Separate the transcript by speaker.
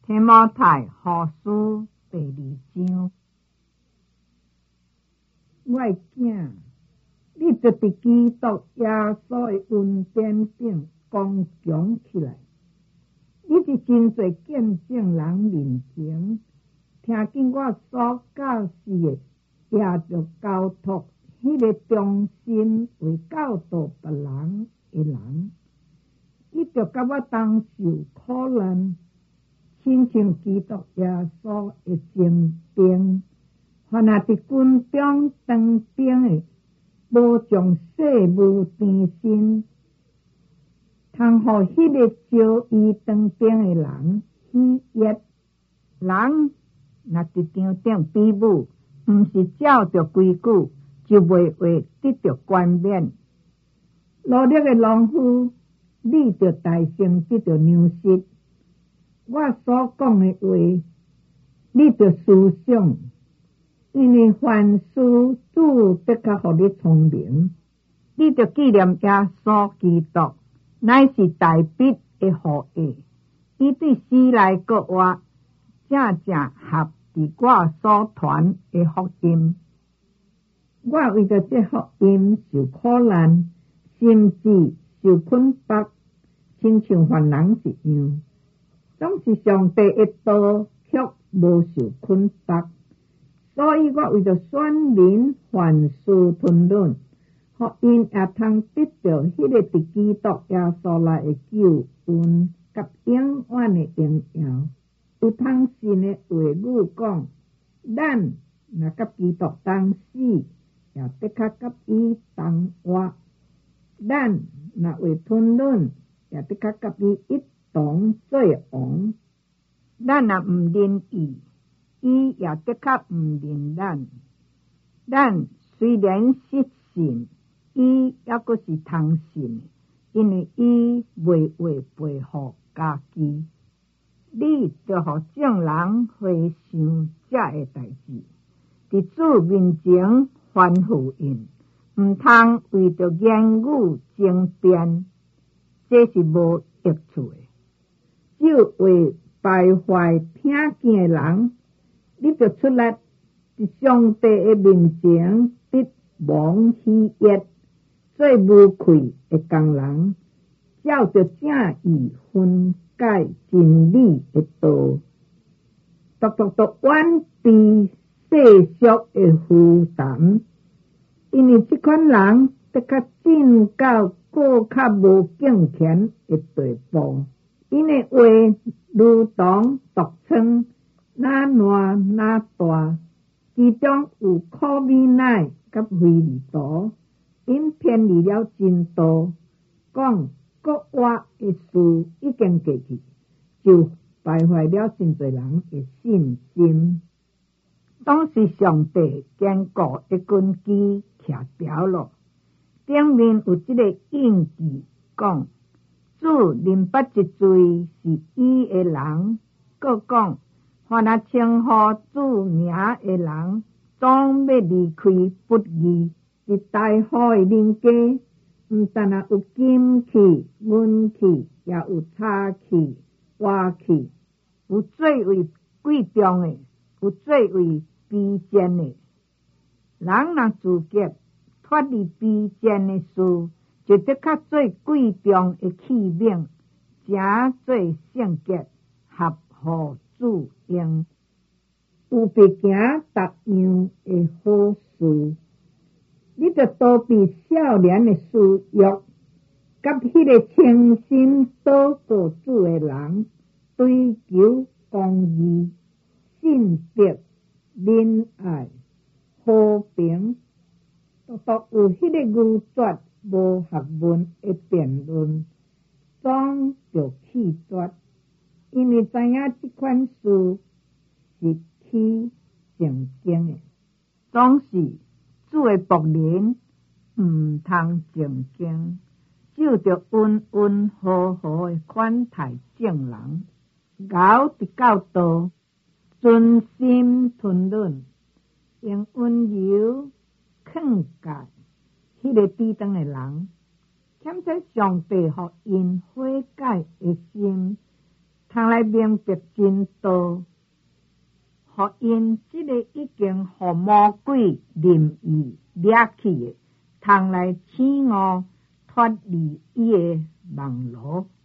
Speaker 1: 提摩太后书第2章。我的囝，你就伫基督耶稣的恩典顶刚强起来。你是真侪见证人面前，听见我所教示的，也着交托迄个忠心为教导别人的人，伊着甲我同受苦难，亲像基督耶稣的精兵。凡那伫军中当兵的，无将世务甜心，通互迄个招伊当兵的人喜悦。人若伫场顶比武，毋是照着规矩，就袂会得到冠冕。努力的农夫，你着大声得到粮食。我所讲的话，你着思想，因为凡事主得较互你聪明。你着纪念耶稣基督，乃是大笔的后裔。伊对死来个活，正正合伫我所传的福音。我为着这福音受苦难，甚至受捆绑，亲像犯人一样。总是上帝的道，却无受捆绑。所以我为着选民凡事吞忍，互因也通得到迄个伫基督耶稣内的救恩，甲永远的荣耀。有通信的话语讲，咱若甲基督同死，也得较甲伊同活；咱若为吞忍，也得较甲伊一同做王。咱若毋认伊，伊也得较毋认咱。咱虽然失信，伊也阁是通信，因为伊袂会背负家己。你着互众人回想这个代志，伫主面前反复应，毋通为着言语争辩，这是无益处的。只为败坏听见的人，你就出来伫上帝的面前得蒙喜悦，做无愧的工人，照着正义分解真理的道，独远避世俗的负担。因为这款人得较进到更较无敬虔的地步，因的话如同毒疮，哪烂哪大，其中有苦味奶甲非利毒，因偏离了真道，讲国外的事已经过去，就败坏了真侪人的信心。当时上帝坚固的根基徛牢了，顶面有一个印记，讲主认捌一罪是伊的人，搁讲凡那称呼主名的人，总要离开不义，是大好的人家。毋但有金器、银器，也有茶器、瓦器，有最为贵重的，有最为卑贱的。人若自觉脱离卑贱的事，就得较最贵重的器皿，正最圣洁，合乎主用，有必行逐样的好事。你着躲避少年的私欲，甲迄个清心祷告主的人，追求公义、信德、仁爱、和平，独有迄个愚拙无学问的辩论，总着弃绝，因为知影这款事是起正经的，总是主的仆人毋通正经，就着温温和和的款待众人，咬伫教导，专心吞忍，用温柔劝诫迄个抵挡的人，欠缺上帝互因悔改的心， 通来明白真道，互因这个已经互魔鬼任意掠去的，通来醒悟脱离伊的网罗。